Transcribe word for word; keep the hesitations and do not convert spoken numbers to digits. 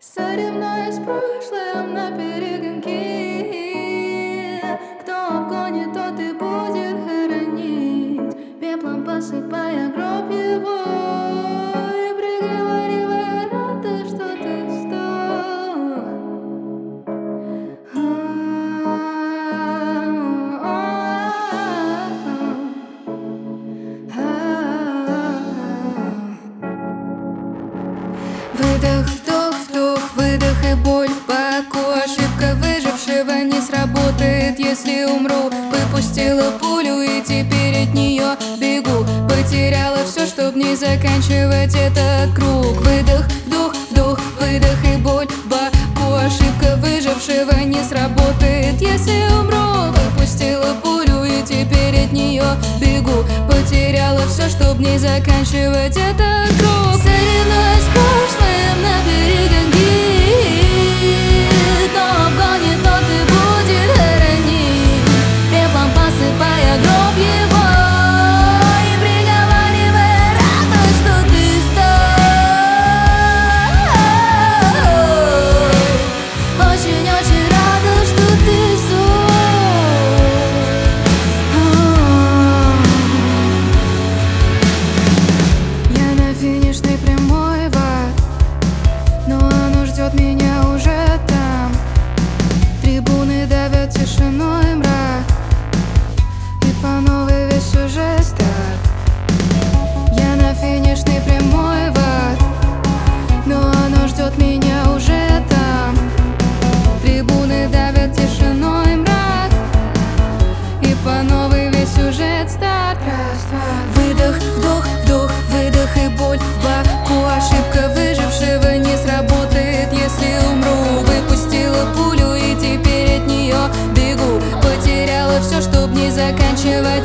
Соревнуясь с прошлым на перегонки, кто обгонит, тот и будет хоронить, пеплом посыпая гроб его и приговаривая: рада, что ты сдох. Выдох, вдох, вдох, выдох и боль в боку. Ошибка выжившего не сработает, если умру. Выпустила пулю и теперь от нее бегу. Потеряла все, чтоб не заканчивать этот круг. Выдох, вдох, вдох, выдох и боль в боку. Ошибка выжившего не сработает, если умру. Выпустила пулю и теперь от нее бегу. Потеряла все, чтоб не заканчивать этот круг. Соревнуясь с прошлым на перегонки, кто обгонит, тот и будет хоронить, пеплом посыпая гроб его и приговаривая: рада, что ты сдох. Очень-очень рада, что ты сдох. Я на финишной прямой, но оно ждет меня уже там. Трибуны давят тишиной мрак, и по новой весь сюжет старт. Я на финишной прямой в ад, но оно ждет меня уже там. Трибуны давят тишиной мрак, и по новой весь сюжет старт. Выдох, вдох, вдох, выдох и боль в боку. Ошибка выжившего не сработает, если умру. Выпустила пулю и теперь от нее бегу. Потеряла все, чтоб не заканчивать